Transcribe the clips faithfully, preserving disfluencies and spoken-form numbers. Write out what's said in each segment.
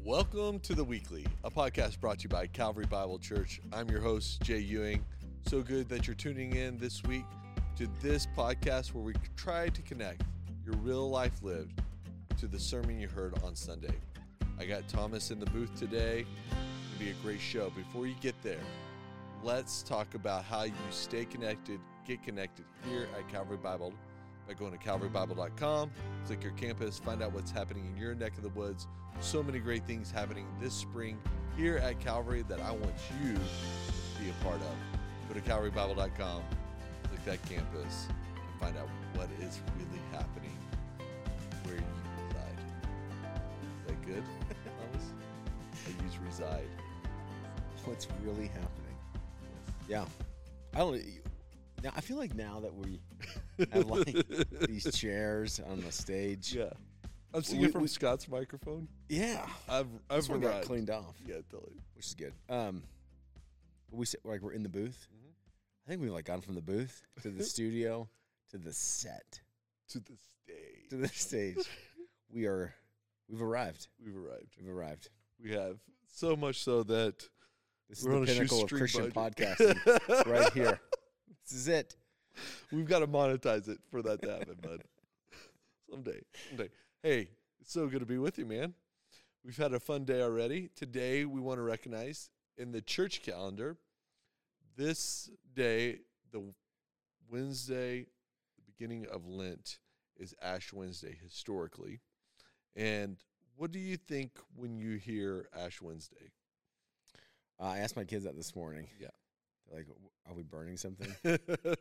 Welcome to The Weekly, a podcast brought to you by Calvary Bible Church. I'm your host, Jay Ewing. So good that you're tuning in this week to this podcast where we try to connect your real life lived to the sermon you heard on Sunday. I got Thomas in the booth today. It'll be a great show. Before you get there, let's talk about how you stay connected, get connected here at Calvary Bible by going to calvary bible dot com, click your campus, find out what's happening in your neck of the woods. So many great things happening this spring here at Calvary that I want you to be a part of. Go to calvary bible dot com, click that campus, and find out what is really happening where you reside. Is that good, Thomas? I use reside. What's really happening? Yeah. I don't now I feel like now that we have like these chairs on the stage. Yeah. I'm seeing We- it from we- Scott's microphone. Yeah. I've I've This one got arrived. cleaned off, Yeah, totally. which is good. Um we sit like we're in the booth. Mhm. I think we've like gone from the booth to the studio to the set To the stage. to the stage. We are we've arrived. We've arrived. We've arrived. We have so much so that This we're on is a the pinnacle of shoestring Christian budget. podcasting right here. This is it. We've got to monetize it for that to happen, bud. Someday. Someday. Hey, it's so good to be with you, man. We've had a fun day already. Today, we want to recognize in the church calendar, this day, the Wednesday, the beginning of Lent, is Ash Wednesday historically. And what do you think when you hear Ash Wednesday? Uh, I asked my kids that this morning. Yeah. They're like, "W- are we burning something? yeah,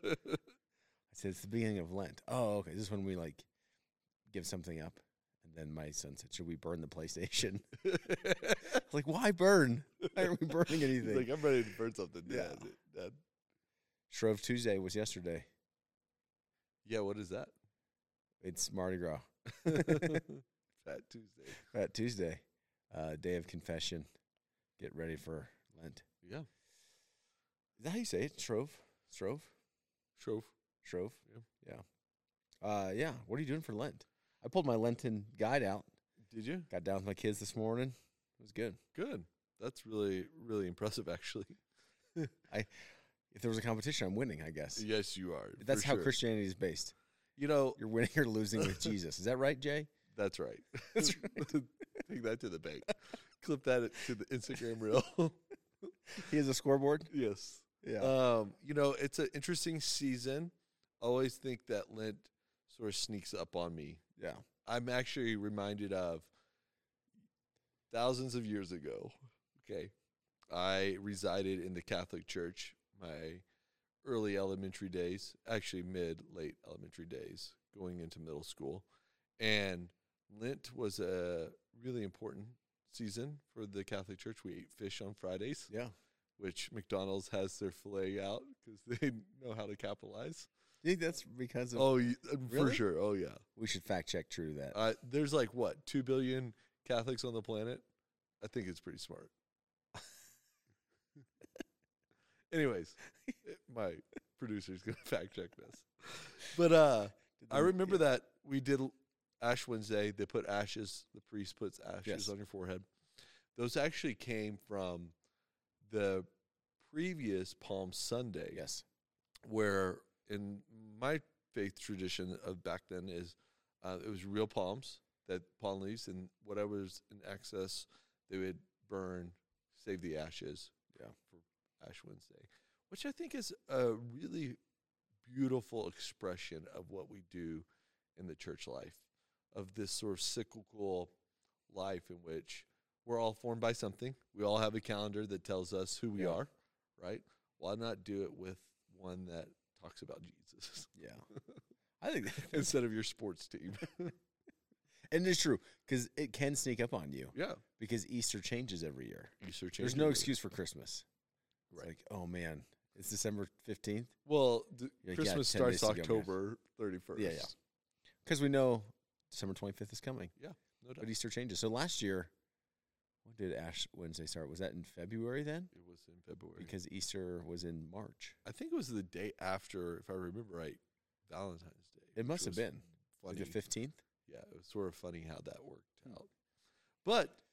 I said, it's the beginning of Lent. Oh, okay. This is when we, like, give something up. And then my son said, should we burn the PlayStation? I was like, why burn? Why aren't we burning anything? like, I'm ready to burn something. Yeah. Dad. Dad. Shrove Tuesday was yesterday. Yeah, what is that? It's Mardi Gras. Fat Tuesday. Fat Tuesday, uh, day of confession. Get ready for Lent. Yeah. Is that how you say it? Shrove? Shrove? Shrove. Shrove? Yeah. Yeah. Uh, yeah. What are you doing for Lent? I pulled my Lenten guide out. Did you? Got down with my kids this morning. It was good. Good. That's really, really impressive, actually. If there was a competition, I'm winning, I guess. Yes, you are. That's for how sure. Christianity is based. You know, You're winning or losing with Jesus. Is that right, Jay? that's right. That's Take that to the bank. Clip that to the Instagram reel. He has a scoreboard? yes. Yeah. Um, you know, it's an interesting season. I always think that Lent sort of sneaks up on me. yeah. I'm actually reminded of thousands of years ago. Okay. I resided in the Catholic Church my early elementary days, actually mid, late elementary days, going into middle school. And Lent was a really important season for the Catholic Church. We ate fish on Fridays, Yeah. which McDonald's has their filet out because they know how to capitalize. You think that's because of... Oh, y- uh, for Really? sure. Oh, yeah. We should fact check true to that. Uh, there's like, what, two billion Catholics on the planet? I think it's pretty smart. Anyways, it- my producer's going to fact check this. But uh, I remember that we did Ash Wednesday. They put ashes, the priest puts ashes Yes. on your forehead. Those actually came from the previous Palm Sunday, Yes. where in my faith tradition of back then is uh, it was real palms, that palm leaves, and whatever was in excess, they would burn, save the ashes Yeah. for Ash Wednesday, which I think is a really beautiful expression of what we do in the church life, of this sort of cyclical life in which we're all formed by something. We all have a calendar that tells us who we Yeah. are, right? Why not do it with one that talks about Jesus Yeah. I think that, instead of your sports team? and it's true because it can sneak up on you yeah. because Easter changes every year. Easter There's changes no it. excuse for Christmas. It's Right. like, oh man, it's December fifteenth. Well, the You're like, yeah, Christmas ten days starts to go, man. October thirty-first. Yeah, yeah. Because we know December twenty-fifth is coming, Yeah, no doubt. but Easter changes. So last year, when did Ash Wednesday start? Was that in February then? It was in February. Because Easter was in March. I think it was the day after, if I remember right, Valentine's Day. It which must have was been. funny. Like the fifteenth? Yeah, it was sort of funny how that worked out. But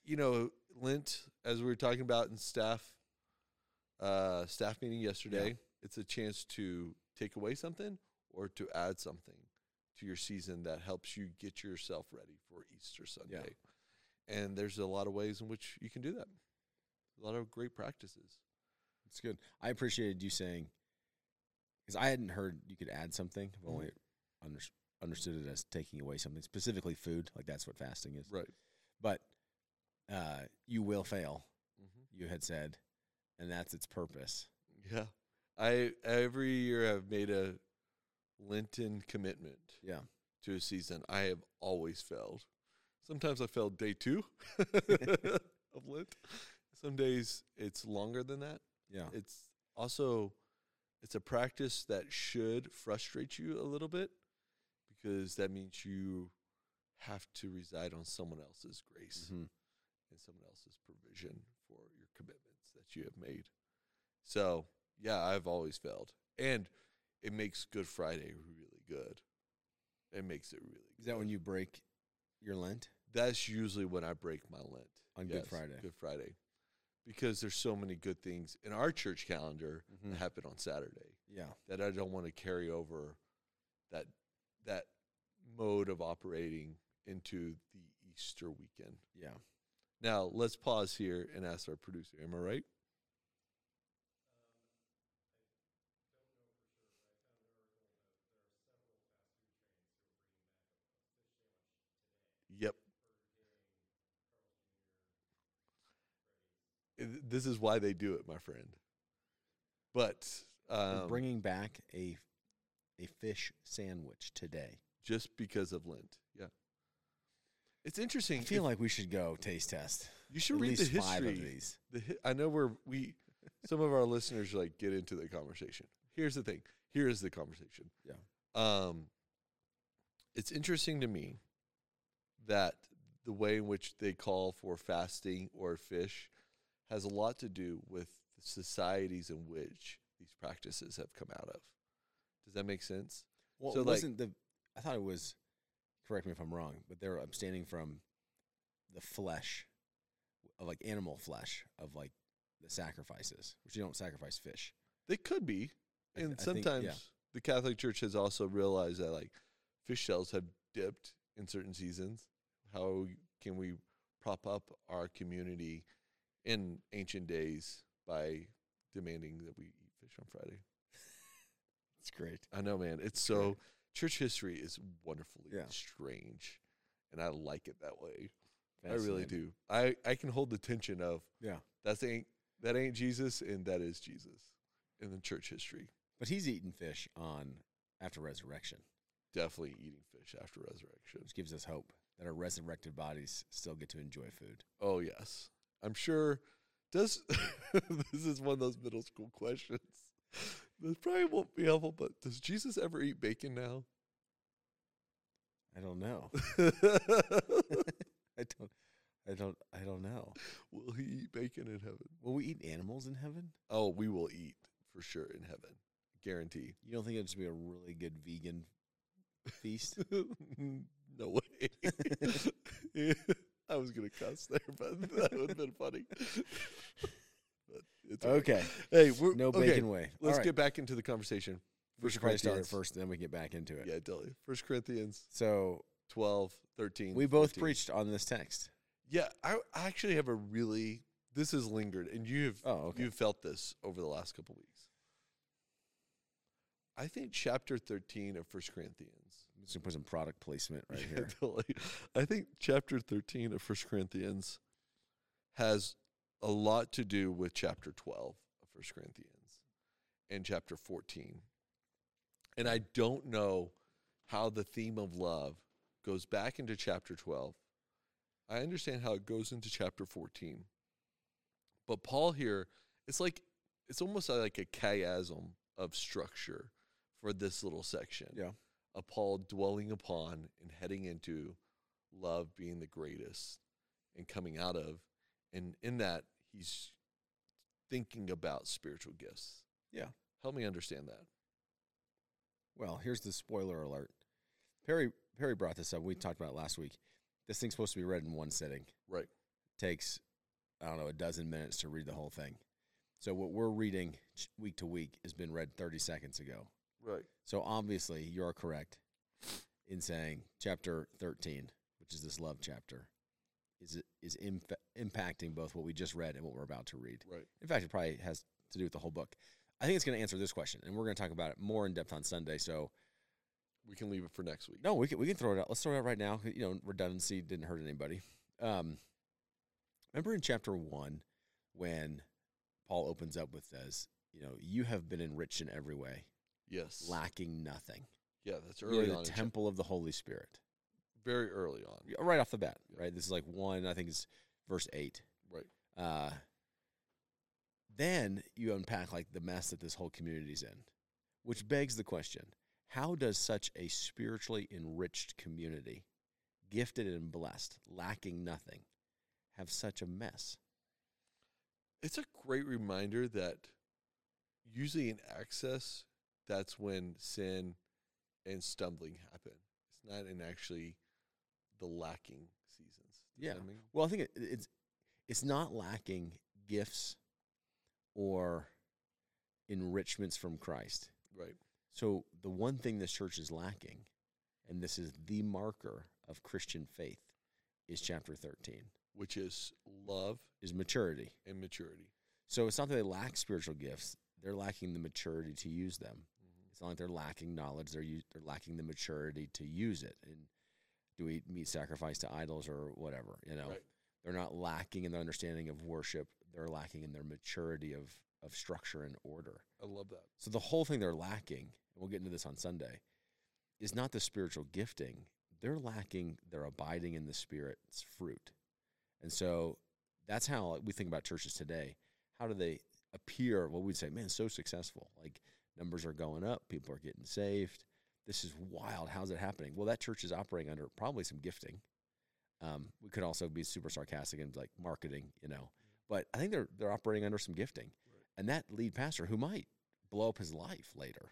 you know, Lent, as we were talking about in staff, uh, staff meeting yesterday, yeah. It's a chance to take away something or to add something to your season that helps you get yourself ready for Easter Sunday. Yeah. And there's a lot of ways in which you can do that. A lot of great practices. It's good. I appreciated you saying, because I hadn't heard you could add something. I've only under, understood it as taking away something, specifically food. Like that's what fasting is. Right. But uh, you will fail, mm-hmm. you had said, and that's its purpose. Yeah. I every year have made a Lenten commitment yeah. to a season. I have always failed. Sometimes I failed day two of Lent. Some days it's longer than that. Yeah. It's also, it's a practice that should frustrate you a little bit because that means you have to reside on someone else's grace mm-hmm. and someone else's provision for your commitments that you have made. So, yeah, I've always failed. And it makes Good Friday really good. It makes it really good. Is that when you break your Lent? That's usually when I break my Lent. On yes, Good Friday. Good Friday. Because there's so many good things in our church calendar mm-hmm. that happen on Saturday. Yeah. That I don't want to carry over that that mode of operating into the Easter weekend. Yeah. Now, let's pause here and ask our producer. Am I right? Yep. This is why they do it, my friend. But um, we're bringing back a a fish sandwich today, just because of Lent. Yeah, it's interesting. I feel like we should go taste test. You should At read least the history. Five of these. The hi- I know where we some of our listeners like get into the conversation. Here's the thing. Here is the conversation. Yeah. Um. It's interesting to me that the way in which they call for fasting or fish has a lot to do with the societies in which these practices have come out of. Does that make sense? Well, so it like, wasn't the, I thought it was, correct me if I'm wrong, but they were abstaining from the flesh, of like animal flesh, of like the sacrifices, which you don't sacrifice fish. They could be. I th- And I sometimes think, yeah. the Catholic Church has also realized that like fish shells have dipped in certain seasons. How can we prop up our community in ancient days by demanding that we eat fish on Friday? It's great. I know, man. It's so great. Church history is wonderfully yeah. strange, and I like it that way. I really do. I, I can hold the tension of yeah, that's ain't that ain't Jesus, and that is Jesus in the church history. But he's eating fish on after resurrection. Definitely eating fish after resurrection, which gives us hope that our resurrected bodies still get to enjoy food. Oh yes, I'm sure. Does this is one of those middle school questions? This probably won't be helpful, but does Jesus ever eat bacon now? I don't know. I don't. I don't. I don't know. Will he eat bacon in heaven? Will we eat animals in heaven? Oh, we will eat for sure in heaven, guarantee. You don't think it'd just be a really good vegan feast? No way. Yeah, I was gonna cuss there, but that would have been funny. But it's okay. Right. Hey, we're, no okay, bacon way. Let's right. get back into the conversation. We should probably start it first, then we get back into it. Yeah, totally. First Corinthians. So twelve, thirteen. We both fourteen. preached on this text. Yeah, I, I actually have a really. This has lingered, and you've oh, okay. you've felt this over the last couple weeks. I think chapter thirteen of First Corinthians. I'm just gonna put some product placement right yeah, here. Totally. I think chapter thirteen of First Corinthians has a lot to do with chapter twelve of First Corinthians and chapter fourteen. And I don't know how the theme of love goes back into chapter twelve. I understand how it goes into chapter fourteen. But Paul here, it's like it's almost like a chiasm of structure for this little section. Yeah. Of Paul dwelling upon and heading into love being the greatest and coming out of. And in that, he's thinking about spiritual gifts. Yeah. Help me understand that. Well, here's the spoiler alert. Perry Perry brought this up. We talked about it last week. This thing's supposed to be read in one sitting. Right. takes, I don't know, a dozen minutes to read the whole thing. So what we're reading week to week has been read thirty seconds ago. Right. So obviously you're correct in saying chapter thirteen, which is this love chapter, is is imp- impacting both what we just read and what we're about to read. Right. In fact, it probably has to do with the whole book. I think it's going to answer this question, and we're going to talk about it more in depth on Sunday. So we can leave it for next week. No, we can we can throw it out. Let's throw it out right now. You know, redundancy didn't hurt anybody. Um, remember in chapter one when Paul opens up with says, you know, you have been enriched in every way. Yes. Lacking nothing. Yeah, that's early You're on. the in temple of the Holy Spirit. Very early on. Right off the bat, Yeah. right? This is like one, I think it's verse eight. Right. Uh, then you unpack like the mess that this whole community's in, which begs the question, how does such a spiritually enriched community, gifted and blessed, lacking nothing, have such a mess? It's a great reminder that usually in access, that's when sin and stumbling happen. It's not in actually the lacking seasons. Does Yeah. that mean? Well, I think it, it's it's not lacking gifts or enrichments from Christ. Right. So the one thing this church is lacking, and this is the marker of Christian faith, is chapter thirteen. Which is love Is maturity. and maturity. So it's not that they lack spiritual gifts. They're lacking the maturity to use them. Mm-hmm. It's not like they're lacking knowledge. They're, u- they're lacking the maturity to use it. And do we meet sacrifice to idols or whatever, you know? Right. They're not lacking in their understanding of worship. They're lacking in their maturity of, of structure and order. I love that. So the whole thing they're lacking, and we'll get into this on Sunday, is not the spiritual gifting. They're lacking their abiding in the Spirit's fruit. And so that's how we think about churches today. How do they appear, well, we'd say, man, so successful. Like, numbers are going up. People are getting saved. This is wild. How's it happening? Well, that church is operating under probably some gifting. Um, we could also be super sarcastic and like marketing, you know. But I think they're they're operating under some gifting. Right. And that lead pastor, who might blow up his life later,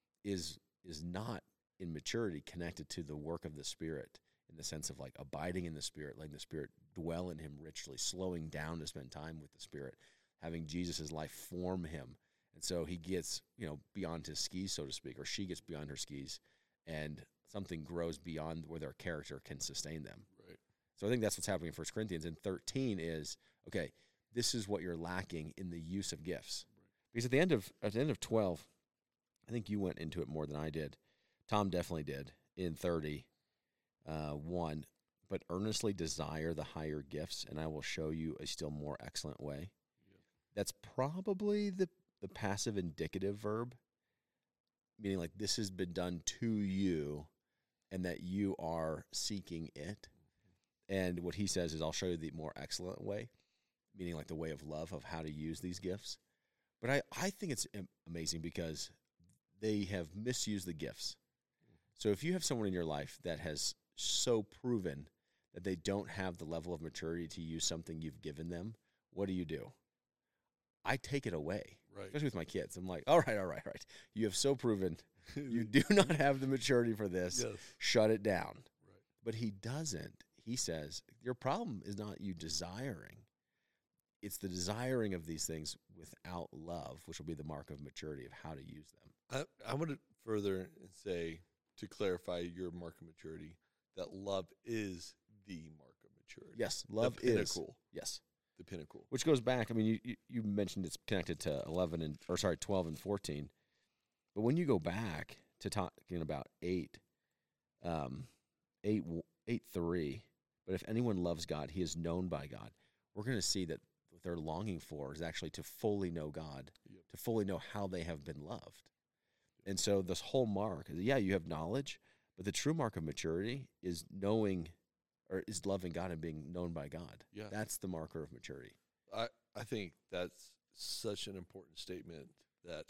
is is not in maturity connected to the work of the Spirit in the sense of like abiding in the Spirit, letting the Spirit dwell in him richly, slowing down to spend time with the Spirit, having Jesus' life form him. And so he gets, you know, beyond his skis, so to speak, or she gets beyond her skis, and something grows beyond where their character can sustain them. Right. So I think that's what's happening in First Corinthians. And thirteen is, okay, this is what you're lacking in the use of gifts. Right. Because at the end of at the end of twelve, I think you went into it more than I did. Tom definitely did in thirty, uh, one, but earnestly desire the higher gifts, and I will show you a still more excellent way. Yeah. That's probably the, the passive indicative verb, meaning like this has been done to you and that you are seeking it. And what he says is, I'll show you the more excellent way, meaning like the way of love of how to use these gifts. But I, I think it's amazing because they have misused the gifts. So if you have someone in your life that has so proven that they don't have the level of maturity to use something you've given them, what do you do? I take it away, Right. especially with my kids. I'm like, all right, all right, all right. You have so proven you do not have the maturity for this. Yes. Shut it down. Right. But he doesn't. He says, your problem is not you desiring. It's the desiring of these things without love, which will be the mark of maturity of how to use them. I, I want to further and say, to clarify your mark of maturity, that love is the mark of maturity. Yes, love the pinnacle, is. Yes. The pinnacle. Which goes back, I mean, you, you, you mentioned it's connected to eleven and, or sorry, twelve and fourteen. But when you go back to talking about eight, um, eight, eight, three, but if anyone loves God, he is known by God. We're going to see that what they're longing for is actually to fully know God, Yep. to fully know how they have been loved. And so this whole mark, yeah, you have knowledge, but the true mark of maturity is knowing, or is loving God and being known by God. Yeah. That's the marker of maturity. I, I think that's such an important statement that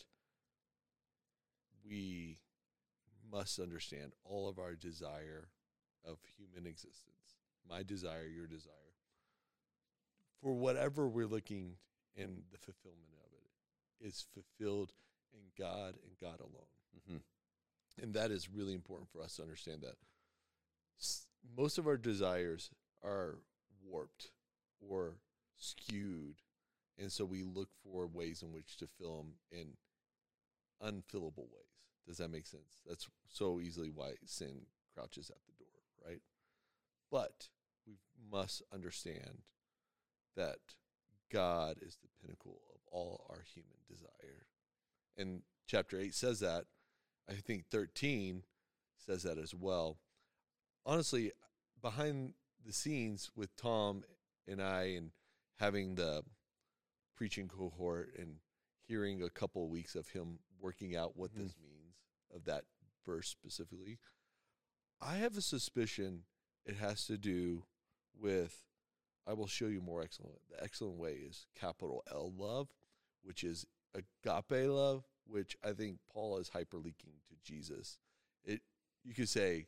we must understand all of our desire of human existence. My desire, your desire. For whatever we're looking in the fulfillment of it is fulfilled in God and God alone. Mm-hmm. And that is really important for us to understand that S- most of our desires are warped or skewed, and so we look for ways in which to fill them in unfillable ways. Does that make sense? That's so easily why sin crouches at the door, right? But we must understand that God is the pinnacle of all our human desire. And chapter eight says that. I think thirteen says that as well. Honestly, behind the scenes with Tom and I and having the preaching cohort and hearing a couple of weeks of him working out what mm-hmm. this means, of that verse specifically, I have a suspicion it has to do with, I will show you more excellent. The excellent way is capital L love, which is agape love, which I think Paul is hyperlinking to Jesus. It, you could say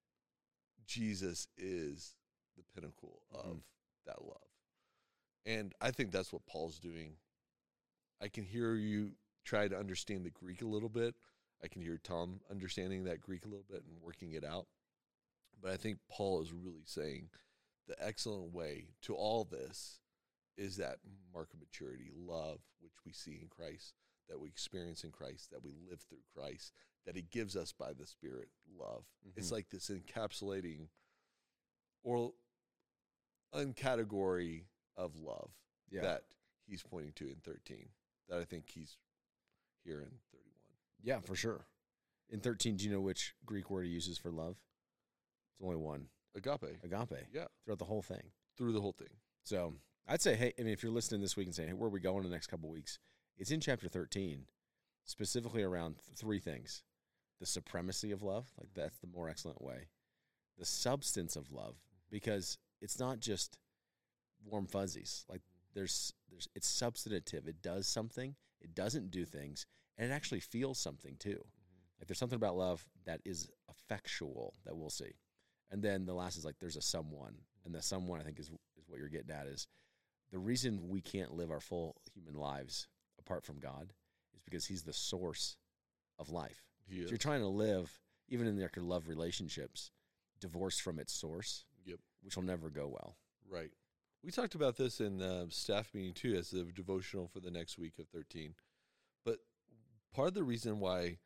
Jesus is the pinnacle of mm-hmm. that love. And I think that's what Paul's doing. I can hear you try to understand the Greek a little bit. I can hear Tom understanding that Greek a little bit and working it out. But I think Paul is really saying the excellent way to all this is that mark of maturity, love, which we see in Christ, that we experience in Christ, that we live through Christ, that he gives us by the Spirit, love. Mm-hmm. It's like this encapsulating or uncategory of love yeah. that he's pointing to in thirteen, that I think he's here in thirty-one. Yeah, for sure. In thirteen, do you know which Greek word he uses for love? It's only one. Agape. Agape. Yeah. Throughout the whole thing. Through the whole thing. So I'd say, hey, I mean, if you're listening this week and saying, hey, where are we going in the next couple of weeks? It's in chapter thirteen, specifically around th- three things. The supremacy of love, like that's the more excellent way. The substance of love, because it's not just warm fuzzies. Like there's, there's, it's substantive. It does something. It doesn't do things. And it actually feels something too. Mm-hmm. Like there's something about love that is effectual that we'll see. And then the last is like there's a someone. And the someone, I think, is is what you're getting at, is the reason we can't live our full human lives apart from God is because he's the source of life. So you're trying to live, even in your love relationships, divorced from its source, yep. which will never go well. Right. We talked about this in the staff meeting, too, as the devotional for the next week of thirteen. But part of the reason why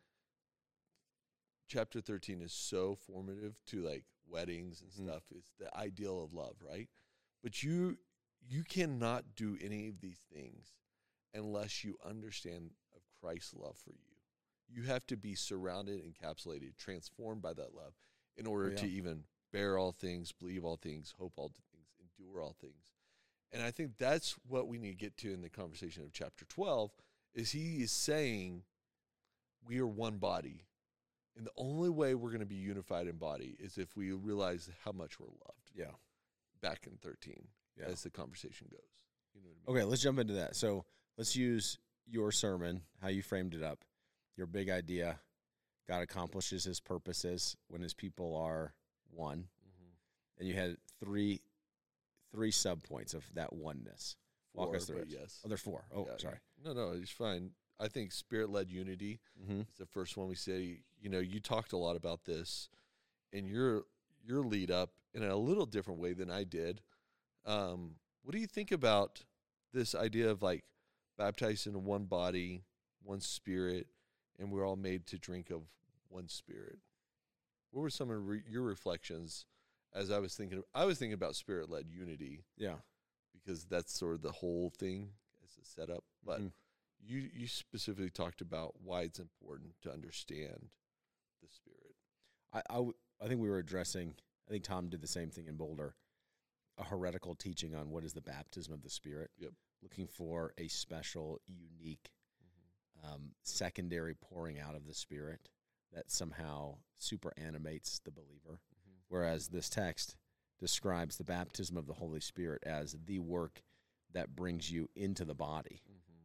chapter thirteen is so formative to, like, weddings and mm-hmm. stuff is the ideal of love, right? But you you cannot do any of these things unless you understand of Christ's love for you. You have to be surrounded, encapsulated, transformed by that love in order yeah. to even bear all things, believe all things, hope all things, endure all things. And I think that's what we need to get to in the conversation of chapter twelve, is he is saying we are one body. And the only way we're going to be unified in body is if we realize how much we're loved. Yeah. Back in thirteen, yeah. as the conversation goes. You know what I mean? Okay, let's jump into that. So let's use your sermon, how you framed it up, your big idea. God accomplishes his purposes when his people are one. Mm-hmm. And you had three three subpoints of that oneness. Walk four, us through it. Yes. Oh, there are four. Oh, yeah. sorry. No, no, it's fine. I think spirit-led unity mm-hmm. is the first one we say. You know, you talked a lot about this in your your lead up in a little different way than I did. Um, what do you think about this idea of like baptized in one body, one spirit, and we're all made to drink of one spirit? What were some of re- your reflections as I was thinking? I was thinking about spirit-led unity. Yeah, because that's sort of the whole thing as a setup. But mm-hmm. you you specifically talked about why it's important to understand the Spirit. I, I, w- I think we were addressing, I think Tom did the same thing in Boulder, a heretical teaching on what is the baptism of the Spirit. Yep. Looking for a special, unique, mm-hmm. um, secondary pouring out of the Spirit that somehow super animates the believer. Mm-hmm. Whereas this text describes the baptism of the Holy Spirit as the work that brings you into the body. Mm-hmm.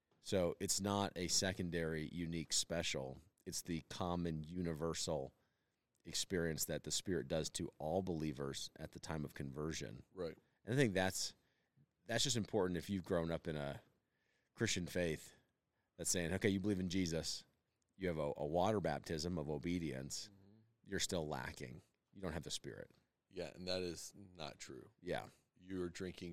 So it's not a secondary, unique, special. It's the common, universal experience that the Spirit does to all believers at the time of conversion. Right. And I think that's that's just important if you've grown up in a Christian faith that's saying, okay, you believe in Jesus, you have a, a water baptism of obedience, mm-hmm. you're still lacking. You don't have the Spirit. Yeah, and that is not true. Yeah. You're drinking from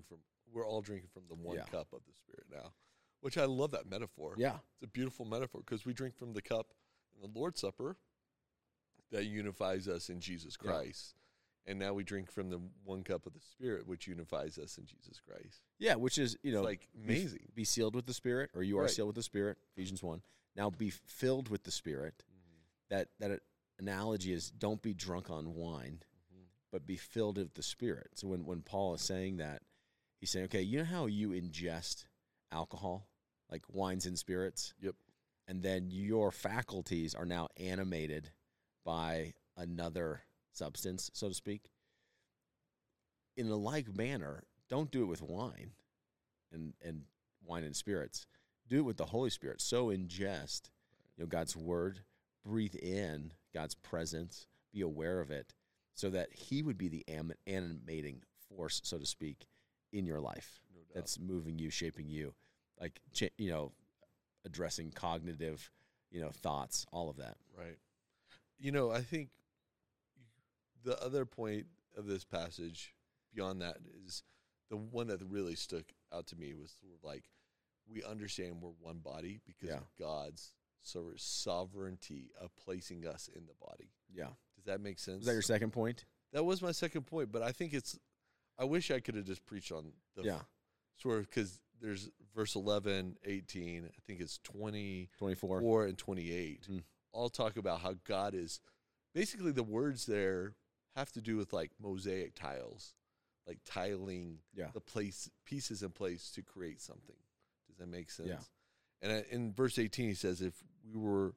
we're all drinking from the one Yeah. cup of the Spirit now, which I love that metaphor. Yeah. It's a beautiful metaphor because we drink from the cup in the Lord's Supper that unifies us in Jesus Yeah. Christ. And now we drink from the one cup of the Spirit, which unifies us in Jesus Christ. Yeah, which is, you know, It's like be- amazing. Be, sealed with the Spirit, or you are Right. sealed with the Spirit, Ephesians one. Now be filled with the Spirit. That that analogy is don't be drunk on wine, Mhm. but be filled with the Spirit. So when, when Paul is saying that, he's saying, okay, you know how you ingest alcohol, like wines and spirits? Yep. And then your faculties are now animated by another substance, so to speak. In a like manner, don't do it with wine and, and wine and spirits. Do it with the Holy Spirit. So ingest, you know, God's word, breathe in God's presence, be aware of it, so that he would be the am- animating force, so to speak, in your life. No doubt. That's moving you, shaping you, like, ch- you know, addressing cognitive, you know, thoughts, all of that. Right. You know, I think the other point of this passage beyond that is the one that really stuck out to me was sort of like we understand we're one body because Yeah. of God's so- sovereignty of placing us in the body. Yeah. Does that make sense? Was that your second point? That was my second point, but I think it's, I wish I could have just preached on the Yeah. sort of, because there's verse eleven, eighteen, I think it's twenty, twenty-four. four and twenty-eight Mm. all talk about how God is basically the words there have to do with like mosaic tiles, like tiling Yeah. the place pieces in place to create something. Does that make sense? Yeah. And uh, in verse eighteen he says if we were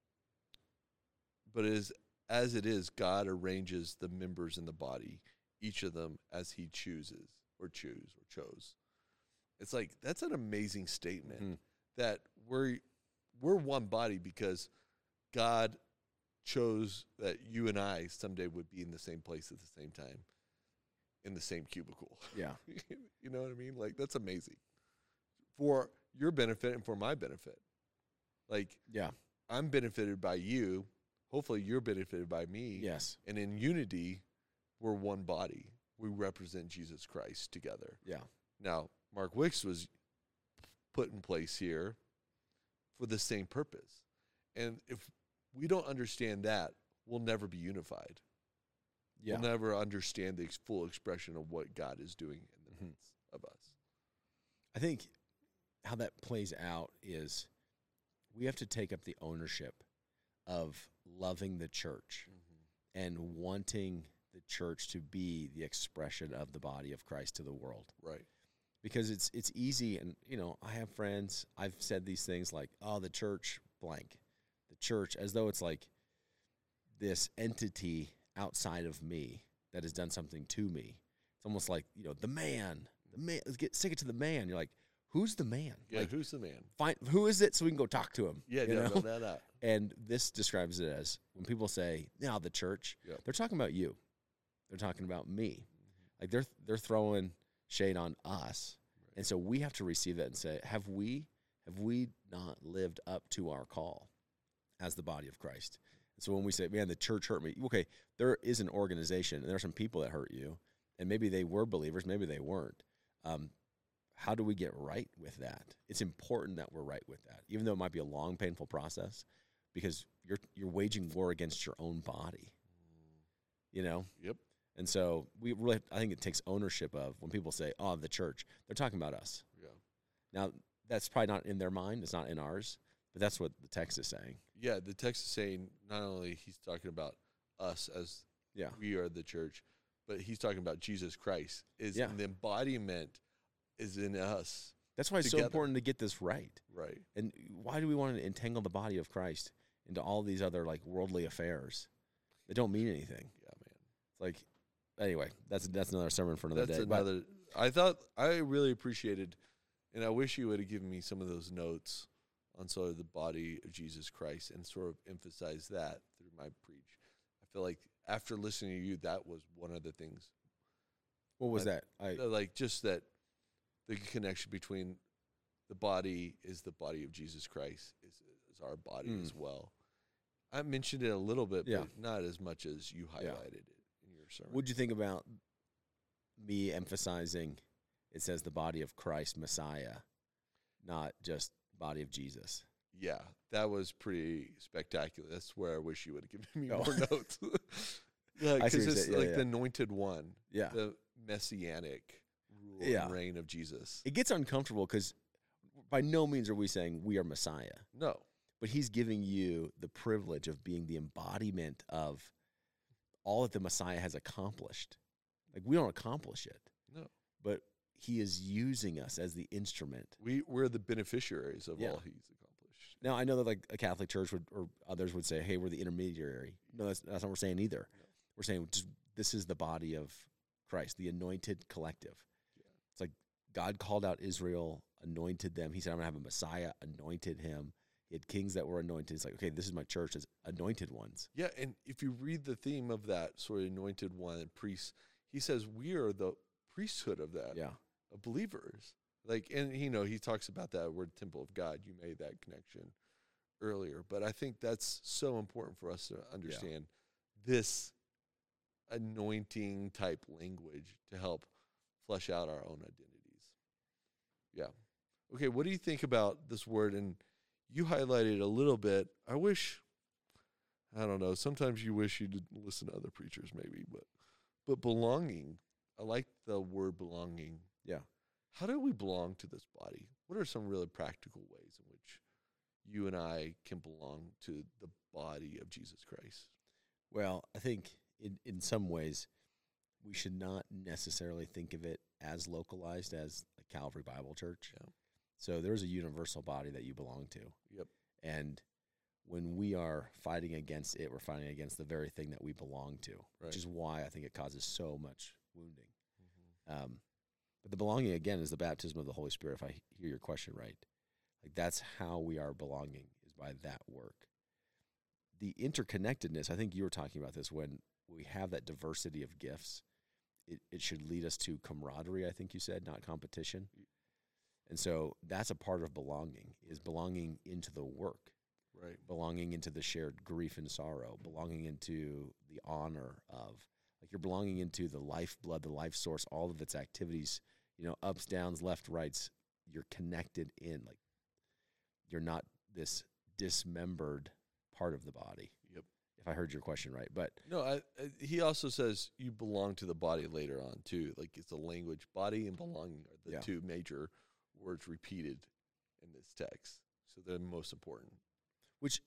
but as as it is God arranges the members in the body, each of them as he chooses or choose or chose. It's like that's an amazing statement. Mhm. That we're we're one body because God chose that you and I someday would be in the same place at the same time, in the same cubicle. Yeah. You know what I mean? Like that's amazing for your benefit and for my benefit. Like Yeah. I'm benefited by you. Hopefully you're benefited by me. Yes. And in unity, we're one body. We represent Jesus Christ together. Yeah. Now, Mark Wicks was put in place here for the same purpose. And if we don't understand that, we'll never be unified. Yeah. We'll never understand the ex- full expression of what God is doing in the Mhm. midst of us. I think how that plays out is we have to take up the ownership of loving the church and wanting the church to be the expression of the body of Christ to the world. Right. Because it's it's easy, and you know, I have friends, I've said these things like, oh, the church blank. The church, as though it's like this entity outside of me that has done something to me. It's almost like, you know, the man, the man, let's get stick it to the man. You're like, who's the man? Yeah, Like, who's the man? find who is it so we can go talk to him. Yeah, you no, know? no, no, no. And this describes it as when people say, now the church, Yep. they're talking about you. They're talking about me. Like they're they're throwing shade on us. Right. And so we have to receive that and say, have we have we not lived up to our call as the body of Christ? And so when we say, man, the church hurt me, okay, there is an organization and there are some people that hurt you, and maybe they were believers, maybe they weren't. Um, how do we get right with that? It's important that we're right with that, even though it might be a long, painful process, because you're you're waging war against your own body. You know? Yep. And so we really, I think it takes ownership of when people say, oh, the church, they're talking about us. Yeah. Now, that's probably not in their mind. It's not in ours, but that's what the text is saying. Yeah, the text is saying not only he's talking about us as Yeah. we are the church, but he's talking about Jesus Christ. Is Yeah. the embodiment is in us. That's why it's so Together. important to get this right. Right. And why do we want to entangle the body of Christ into all these other like worldly affairs that don't mean anything? Yeah, man. It's like, anyway, that's that's another sermon for another That's day. But another. I thought I really appreciated, and I wish you would have given me some of those notes on sort of the body of Jesus Christ and sort of emphasize that through my preach. I feel like after listening to you, that was one of the things. what was Like- that? I Uh, Like just that the connection between the body is the body of Jesus Christ is, is our body Mm. as well. I mentioned it a little bit, Yeah. but not as much as you Yeah. highlighted it in your sermon. What'd you think about me emphasizing it says the body of Christ, Messiah, not just body of Jesus. Yeah, that was pretty spectacular. That's where I wish you would have given me Oh. more notes. Yeah, I see what because you're it's saying. Yeah, like yeah. the anointed one, Yeah. the messianic rule Yeah. and reign of Jesus. It gets uncomfortable because by no means are we saying we are Messiah, No, but he's giving you the privilege of being the embodiment of all that the Messiah has accomplished. Like, we don't accomplish it, no. but he is using us as the instrument. We, we're the beneficiaries of Yeah. all he's accomplished. Now, I know that like a Catholic church would, or others would say, hey, we're the intermediary. No, that's, that's not what we're saying either. No. We're saying just, this is the body of Christ, the anointed collective. Yeah. It's like God called out Israel, anointed them. He said, I'm going to have a Messiah, anointed him. He had kings that were anointed. It's like, okay, this is my church as anointed ones. Yeah, and if you read the theme of that sort of anointed one and priests, he says we are the priesthood of that, Yeah. of believers. Like, and you know, he talks about that word temple of God. You made that connection earlier, but I think that's so important for us to understand this anointing type language to help flesh out our own identities. Yeah. Okay, what do you think about this word? And you highlighted a little bit. I wish, I don't know, sometimes you wish you didn't listen to other preachers maybe, but but belonging, I like the word belonging. Yeah. How do we belong to this body? What are some really practical ways in which you and I can belong to the body of Jesus Christ? Well, I think in, in some ways, we should not necessarily think of it as localized as a Calvary Bible Church. Yeah. So there's a universal body that you belong to. Yep. And when we are fighting against it, we're fighting against the very thing that we belong to, Right. which is why I think it causes so much wounding. Mm-hmm. Um, but the belonging, again, is the baptism of the Holy Spirit, if I hear your question right. Like, that's how we are belonging, is by that work. The interconnectedness, I think you were talking about this, when we have that diversity of gifts, it, it should lead us to camaraderie, I think you said, not competition. And so that's a part of belonging, is belonging into the work, Right. belonging into the shared grief and sorrow, belonging into the honor of, like, you're belonging into the lifeblood, the life source, all of its activities, you know, ups, downs, left, rights. You're connected in, like, you're not this dismembered part of the body. Yep. If I heard your question right, but No, I, I, he also says you belong to the body later on, too. Like, it's a language. Body and belonging are the Yeah. two major words repeated in this text. So they're most important. which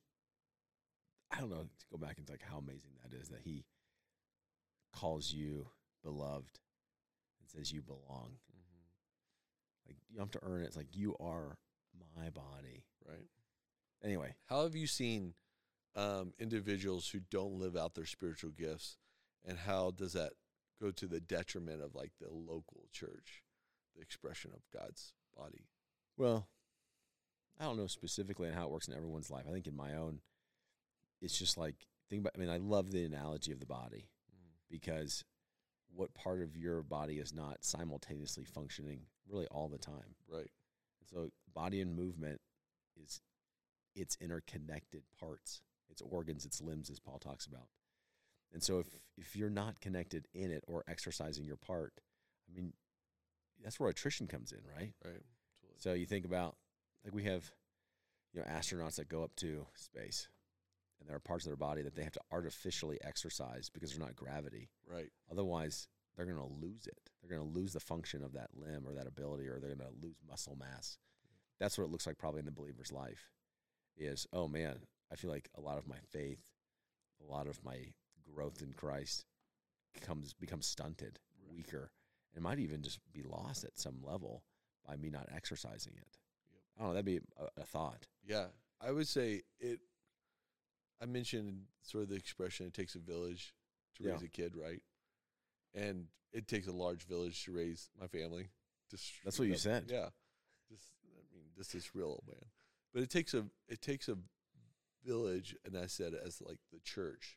I don't know, to go back and like how amazing that is, that he calls you beloved and says you belong. Mm-hmm. Like, you don't have to earn it. It's like, you are my body. Right. Anyway, How have you seen um, individuals who don't live out their spiritual gifts, and how does that go to the detriment of like the local church, the expression of God's body? well, I don't know specifically on how it works in everyone's life. I think in my own, it's just like, think about, I mean, I love the analogy of the body, because what part of your body is not simultaneously functioning really all the time? Right. So body and movement is its interconnected parts, its organs, its limbs, as Paul talks about. And so if if you're not connected in it or exercising your part, I mean, that's where attrition comes in, right? Right. Totally. So you think about, like, we have, you know, astronauts that go up to space, and there are parts of their body that they have to artificially exercise because there's not gravity. Right. Otherwise, they're going to lose it. They're going to lose the function of that limb or that ability, or they're going to lose muscle mass. That's what it looks like probably in the believer's life is, oh, man, I feel like a lot of my faith, a lot of my growth in Christ comes becomes stunted, Right. weaker, and might even just be lost at some level by me not exercising it. Yep. I don't know. That'd be a, a thought. Yeah. I would say it, I mentioned sort of the expression, it takes a village to Yeah. raise a kid, right? And it takes a large village to raise my family. Just That's what you up- said. Yeah. Just, I mean, this is real, man. But it takes a it takes a village, and I said as like the church,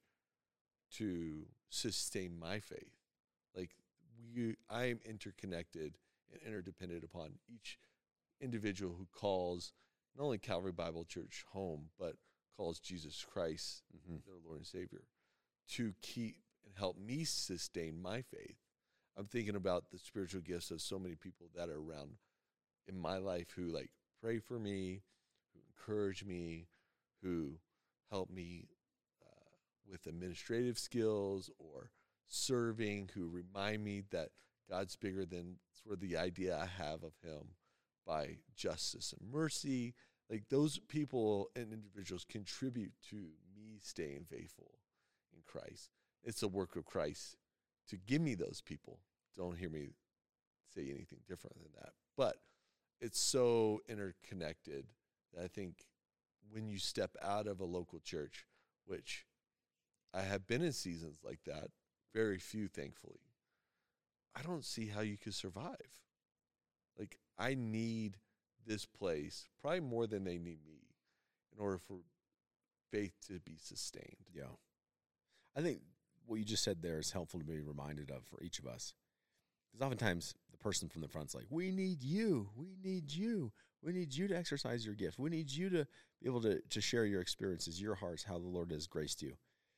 to sustain my faith. Like, we, I am interconnected and interdependent upon each individual who calls not only Calvary Bible Church home, but calls Jesus Christ Mm-hmm. their Lord and Savior, to keep and help me sustain my faith. I'm thinking about the spiritual gifts of so many people that are around in my life who like pray for me, who encourage me, who help me uh, with administrative skills or serving, who remind me that God's bigger than sort of the idea I have of him by justice and mercy. Like those people and individuals contribute to me staying faithful in Christ. It's a work of Christ to give me those people. Don't hear me say anything different than that. But it's so interconnected that I think when you step out of a local church, which I have been in seasons like that, very few, thankfully, I don't see how you could survive. Like, I need this place probably more than they need me in order for faith to be sustained. Yeah. I think what you just said there is helpful to be reminded of for each of us. Because oftentimes the person from the front's like, we need you. We need you. We need you to exercise your gift. We need you to be able to, to share your experiences, your hearts, how the Lord has graced you.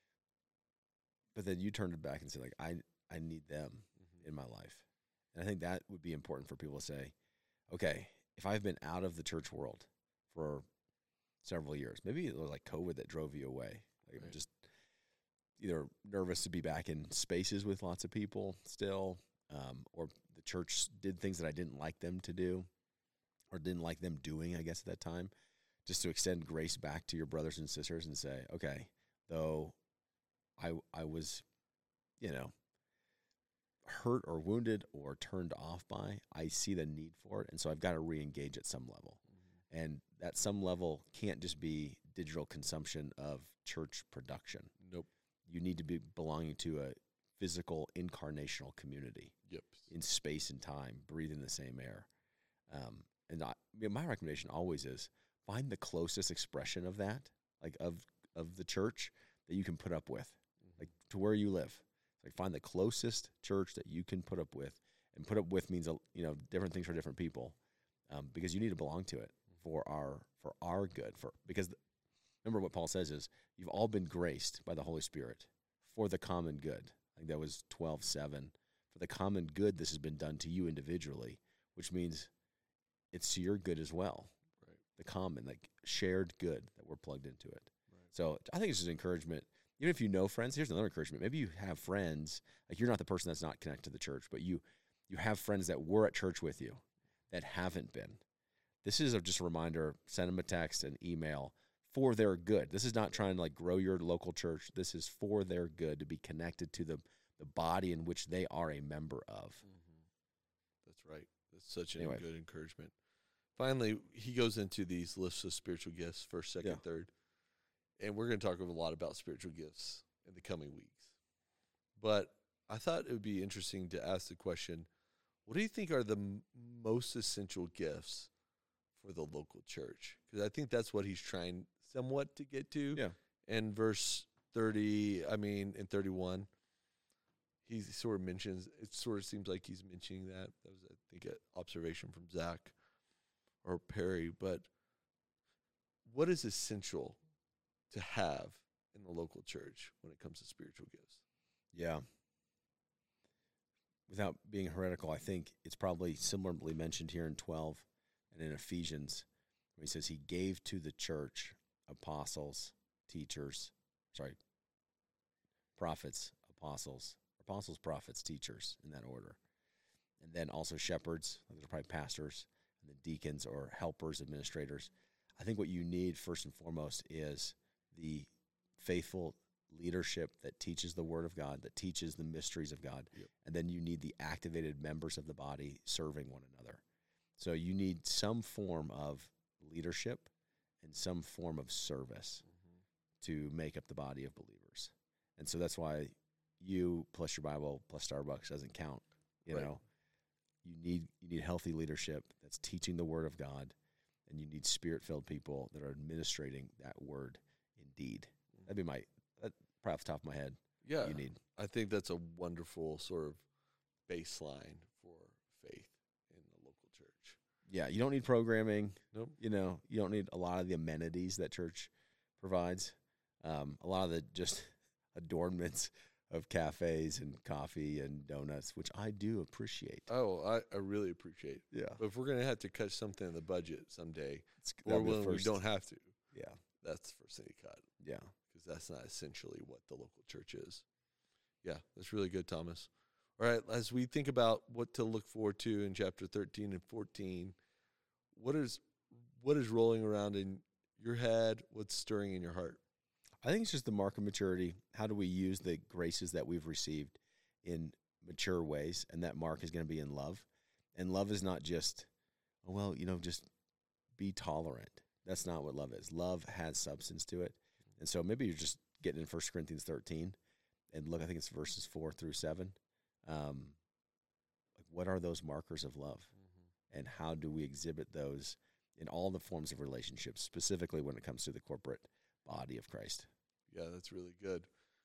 But then you turn it back and say, like, I, I need them mm-hmm. in my life. And I think that would be important for people to say, okay, if I've been out of the church world for several years, maybe it was like COVID that drove you away. Like right. just either nervous to be back in spaces with lots of people still, um, or the church did things that I didn't like them to do or didn't like them doing, I guess, at that time, just to extend grace back to your brothers and sisters and say, okay, though I I was, you know, hurt or wounded or turned off by, I see the need for it, and so I've got to re-engage at some level. Mm-hmm. And that some level can't just be digital consumption of church production. Nope. You need to be belonging to a physical, incarnational community. Yep. In space and time, breathing the same air. Um, and I, I mean, my recommendation always is find the closest expression of that, like of of the church that you can put up with, mm-hmm. like to where you live. Like find the closest church that you can put up with, and put up with means, you know, different things for different people, um, because you need to belong to it for our for our good. For because the, remember what Paul says is you've all been graced by the Holy Spirit for the common good. Like that was twelve seven. For the common good, this has been done to you individually, which means it's to your good as well. Right. The common, like shared good that we're plugged into it. Right. So I think it's just an encouragement. Even if you know friends, here's another encouragement. Maybe you have friends, like you're not the person that's not connected to the church, but you you have friends that were at church with you that haven't been. This is a, just a reminder, send them a text, an email for their good. This is not trying to like grow your local church. This is for their good, to be connected to the, the body in which they are a member of. Mm-hmm. That's right. That's such a anyway. good encouragement. Finally, he goes into these lists of spiritual gifts, first, second, Yeah. third. And we're going to talk a lot about spiritual gifts in the coming weeks. But I thought it would be interesting to ask the question, what do you think are the m- most essential gifts for the local church? Because I think that's what he's trying somewhat to get to. Yeah. In verse thirty, I mean, in thirty-one, he sort of mentions, it sort of seems like he's mentioning that. That was, I think, an observation from Zach or Perry. But what is essential to have in the local church when it comes to spiritual gifts? Yeah. Without being heretical, I think it's probably similarly mentioned here in twelve and in Ephesians, where he says he gave to the church apostles, teachers, sorry, prophets, apostles, apostles, prophets, teachers, in that order. And then also shepherds, those are probably pastors, and then deacons or helpers, administrators. I think what you need first and foremost is the faithful leadership that teaches the Word of God, that teaches the mysteries of God. Yep. And then you need the activated members of the body serving one another. So you need some form of leadership and some form of service mm-hmm. to make up the body of believers. And so that's why you plus your Bible plus Starbucks doesn't count. You right. know, you need you need healthy leadership that's teaching the Word of God, and you need Spirit-filled people that are administrating that Word indeed. That'd be my, that, probably off the top of my head, yeah, what you need. I think that's a wonderful sort of baseline for faith in the local church. Yeah, you don't need programming. Nope. You know, you don't need a lot of the amenities that church provides. Um, a lot of the just adornments of cafes and coffee and donuts, which I do appreciate. Oh, I, I really appreciate. Yeah. But if we're going to have to cut something in the budget someday, It's, or that'll be the when we first- don't have to, Yeah. that's the first thing you cut, Yeah. because that's not essentially what the local church is. Yeah, that's really good, Thomas. All right, as we think about what to look forward to in chapter thirteen and fourteen, what is what is rolling around in your head? What's stirring in your heart? I think it's just the mark of maturity. How do we use the graces that we've received in mature ways? And that mark is going to be in love. And love is not just, oh, well, you know, just be tolerant. That's not what love is. Love has substance to it. And so maybe you're just getting in First Corinthians thirteen and look, I think it's verses four through seven. Um, like, what are those markers of love? Mm-hmm. And how do we exhibit those in all the forms of relationships, specifically when it comes to the corporate body of Christ? Yeah, that's really good.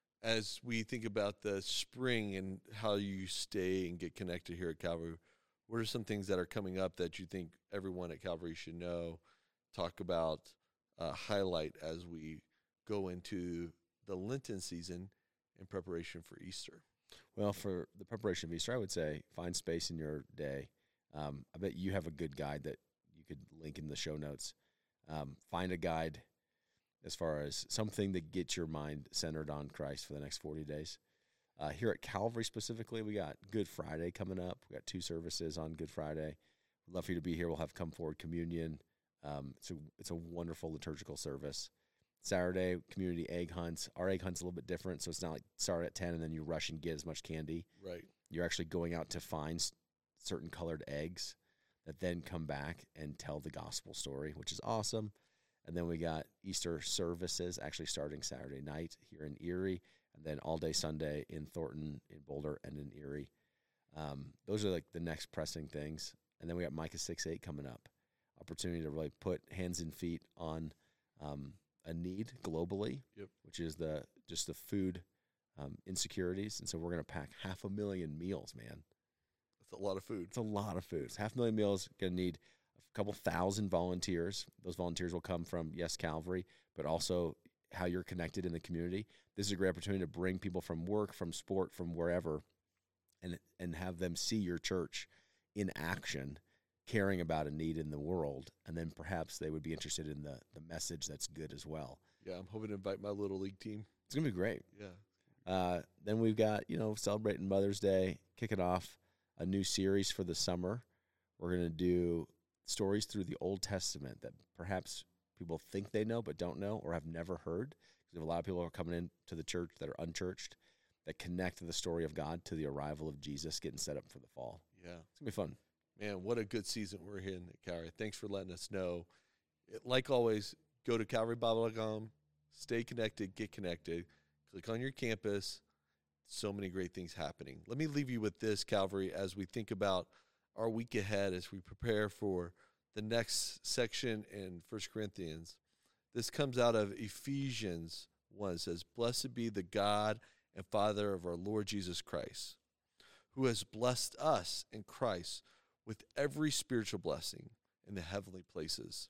As we think about the spring and how you stay and get connected here at Calvary, what are some things that are coming up that you think everyone at Calvary should know, talk about, uh, highlight as we go into the Lenten season in preparation for Easter? Well, for the preparation of Easter, I would say find space in your day. Um, I bet you have a good guide that you could link in the show notes. Um, find a guide as far as something that gets your mind centered on Christ for the next forty days. Uh, here at Calvary specifically, we got Good Friday coming up. We got two services on Good Friday. We'd love for you to be here. We'll have Come Forward Communion. Um, it's a, it's a wonderful liturgical service. Saturday, community egg hunts. Our egg hunt's a little bit different, so it's not like start at ten and then you rush and get as much candy. Right. You're actually going out to find s- certain colored eggs that then come back and tell the gospel story, which is awesome. And then we got Easter services actually starting Saturday night here in Erie, and then all day Sunday in Thornton, in Boulder, and in Erie. Um, those are like the next pressing things. And then we got Micah six eight coming up. Opportunity to really put hands and feet on um, a need globally, Yep. which is the just the food um, insecurities. And so we're going to pack half a million meals, man. That's a lot of food. It's a lot of food. It's half a million meals. Going to need a couple thousand volunteers. Those volunteers will come from, yes, Calvary, but also how you're connected in the community. This is a great opportunity to bring people from work, from sport, from wherever, and and have them see your church in action, caring about a need in the world, and then perhaps they would be interested in the, the message that's good as well. Yeah, I'm hoping to invite my little league team. It's going to be great. Yeah. Uh, then we've got, you know, celebrating Mother's Day, kicking off a new series for the summer. We're going to do stories through the Old Testament that perhaps people think they know but don't know or have never heard. Because a lot of people are coming into the church that are unchurched, that connect the story of God to the arrival of Jesus, getting set up for the fall. Yeah. It's going to be fun. Man, what a good season we're in at Calvary. Thanks for letting us know. It, like always, go to calvary bible dot com, stay connected, get connected, click on your campus. So many great things happening. Let me leave you with this, Calvary, as we think about our week ahead, as we prepare for the next section in First Corinthians. This comes out of Ephesians one. It says, "Blessed be the God and Father of our Lord Jesus Christ, who has blessed us in Christ with every spiritual blessing in the heavenly places,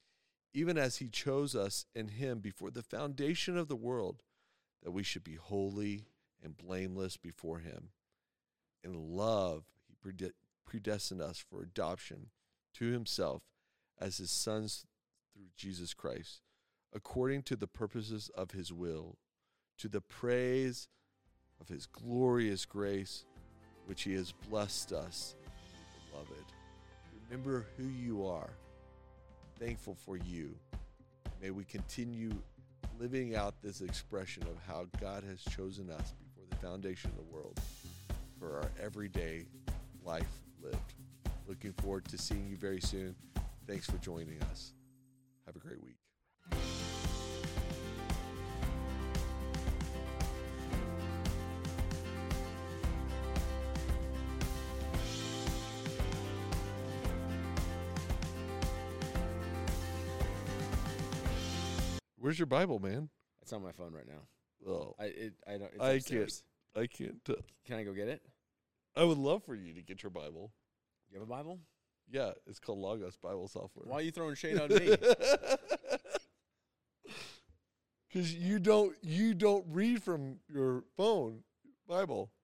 even as he chose us in him before the foundation of the world, that we should be holy and blameless before him. In love, he prede- predestined us for adoption to himself as his sons through Jesus Christ, according to the purposes of his will, to the praise of his glorious grace, which he has blessed us, beloved." Remember who you are. Thankful for you. May we continue living out this expression of how God has chosen us before the foundation of the world for our everyday life lived. Looking forward to seeing you very soon. Thanks for joining us. Have a great week. Where's your Bible, man? It's on my phone right now. Oh, I it, I don't. It's I upstairs. I can't. Uh, Can I go get it? I would love for you to get your Bible. You have a Bible? Yeah, it's called Logos Bible Software. Why are you throwing shade on me? Because you don't you don't read from your phone. Bible.